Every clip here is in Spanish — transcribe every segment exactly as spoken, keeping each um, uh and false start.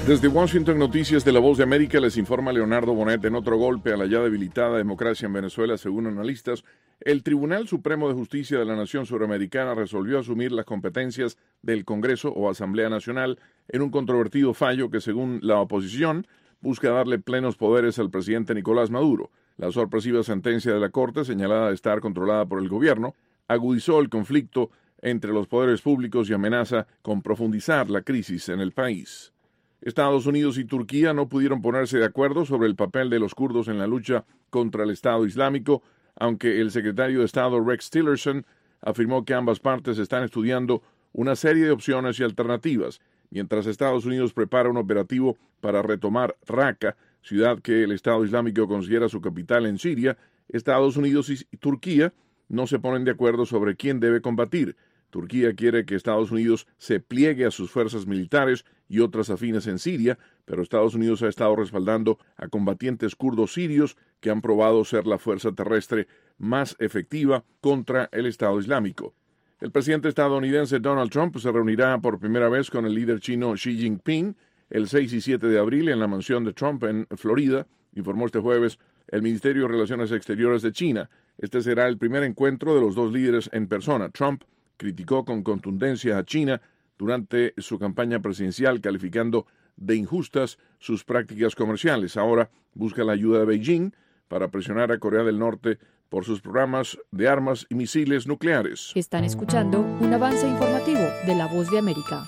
Desde Washington, Noticias de la Voz de América, les informa Leonardo Bonet. En otro golpe a la ya debilitada democracia en Venezuela, según analistas, el Tribunal Supremo de Justicia de la Nación Suramericana resolvió asumir las competencias del Congreso o Asamblea Nacional en un controvertido fallo que, según la oposición, busca darle plenos poderes al presidente Nicolás Maduro. La sorpresiva sentencia de la Corte, señalada de estar controlada por el gobierno, agudizó el conflicto entre los poderes públicos y amenaza con profundizar la crisis en el país. Estados Unidos y Turquía no pudieron ponerse de acuerdo sobre el papel de los kurdos en la lucha contra el Estado Islámico, aunque el secretario de Estado Rex Tillerson afirmó que ambas partes están estudiando una serie de opciones y alternativas, mientras Estados Unidos prepara un operativo para retomar Raqqa, ciudad que el Estado Islámico considera su capital en Siria. Estados Unidos y Turquía no se ponen de acuerdo sobre quién debe combatir. Turquía quiere que Estados Unidos se pliegue a sus fuerzas militares y otras afines en Siria, pero Estados Unidos ha estado respaldando a combatientes kurdos sirios que han probado ser la fuerza terrestre más efectiva contra el Estado Islámico. El presidente estadounidense Donald Trump se reunirá por primera vez con el líder chino Xi Jinping el seis y siete de abril en la mansión de Trump en Florida, informó este jueves el Ministerio de Relaciones Exteriores de China. Este será el primer encuentro de los dos líderes en persona. Trump criticó con contundencia a China durante su campaña presidencial, calificando de injustas sus prácticas comerciales. Ahora busca la ayuda de Beijing para presionar a Corea del Norte por sus programas de armas y misiles nucleares. Están escuchando un avance informativo de La Voz de América.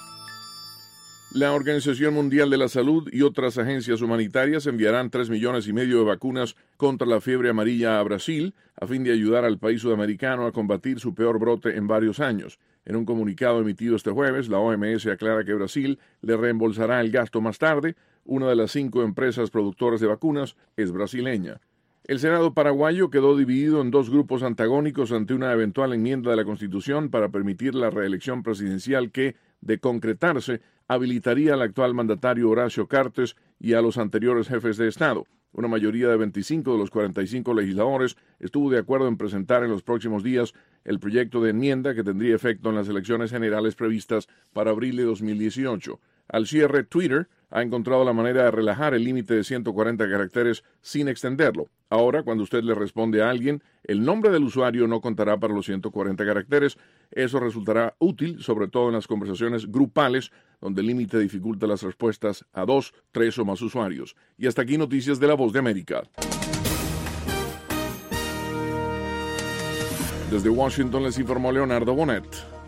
La Organización Mundial de la Salud y otras agencias humanitarias enviarán tres millones y medio de vacunas contra la fiebre amarilla a Brasil a fin de ayudar al país sudamericano a combatir su peor brote en varios años. En un comunicado emitido este jueves, la O M S aclara que Brasil le reembolsará el gasto más tarde. Una de las cinco empresas productoras de vacunas es brasileña. El Senado paraguayo quedó dividido en dos grupos antagónicos ante una eventual enmienda de la Constitución para permitir la reelección presidencial que, de concretarse, habilitaría al actual mandatario Horacio Cartes y a los anteriores jefes de Estado. Una mayoría de veinticinco de los cuarenta y cinco legisladores estuvo de acuerdo en presentar en los próximos días el proyecto de enmienda que tendría efecto en las elecciones generales previstas para abril de dos mil dieciocho. Al cierre, Twitter ha encontrado la manera de relajar el límite de ciento cuarenta caracteres sin extenderlo. Ahora, cuando usted le responde a alguien, el nombre del usuario no contará para los ciento cuarenta caracteres. Eso resultará útil, sobre todo en las conversaciones grupales, donde el límite dificulta las respuestas a dos, tres o más usuarios. Y hasta aquí Noticias de la Voz de América. Desde Washington les informó Leonardo Bonet.